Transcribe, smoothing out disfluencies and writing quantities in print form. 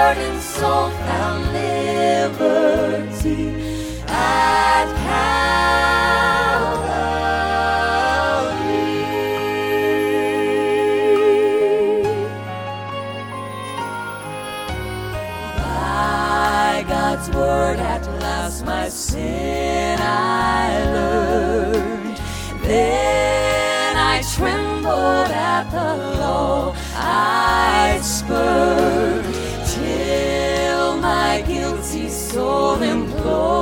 heart and soul found liberty at Calvary. By God's word at last my sin I learned. Then I trembled at the law I spurned, till my guilty soul implored